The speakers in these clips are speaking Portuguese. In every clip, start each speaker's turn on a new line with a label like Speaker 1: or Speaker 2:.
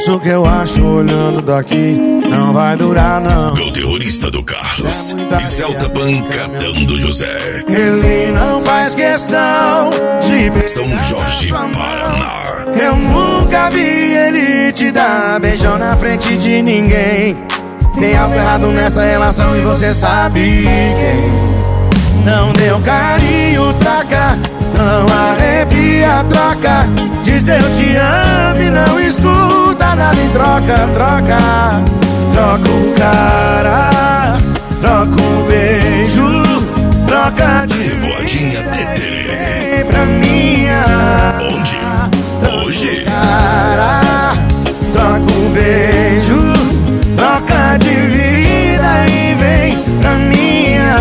Speaker 1: isso que eu acho olhando daqui. Não vai durar não.
Speaker 2: O terrorista do Carlos e Celta pancadando José.
Speaker 1: Ele não faz questão de
Speaker 2: São Jorge, Paraná.
Speaker 1: Eu nunca vi ele te dar beijão na frente de ninguém. Tem algo errado nessa relação e você sabe quem. Não deu carinho, troca. Não arrepia, troca. Diz eu te amo e não escuta nada em troca, troca. Troca o cara, troca o beijo, troca de
Speaker 2: Revoadinha Tetê.
Speaker 1: pra minha.
Speaker 2: Onde? Hoje?
Speaker 1: Cara, troca o beijo, troca de vida e vem pra minha.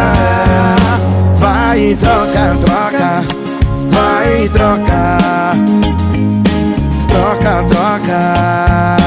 Speaker 1: Vai troca, troca, vai troca, troca, troca.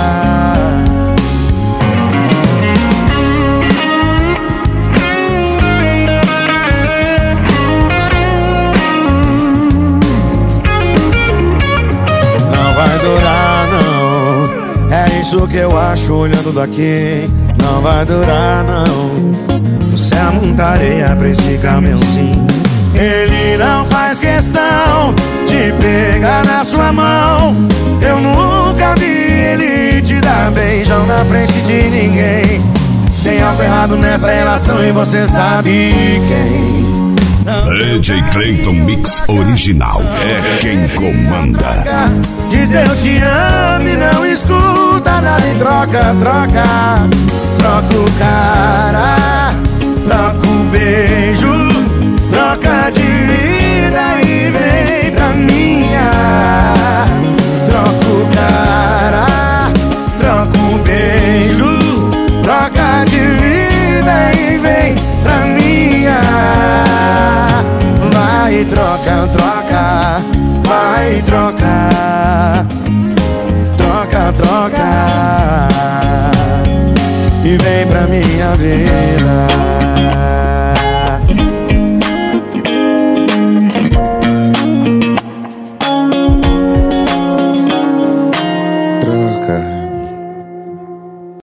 Speaker 1: Isso que eu acho olhando daqui. Não vai durar não. Você é muita areia pra esse caminhãozinho. Ele não faz questão de pegar na sua mão. Eu nunca vi ele te dar beijão na frente de ninguém. Tem algo errado nessa relação e você sabe quem.
Speaker 2: DJ Clayton Mix Original é quem comanda.
Speaker 1: Diz eu te amo e não escuta nada em troca, troca. Troca o cara, troca o beijo, troca de vida e vem pra minha. Troca o cara, troca o beijo, troca de vida e vem pra minha. Vai troca, troca, vai troca, troca, troca e vem pra minha vida.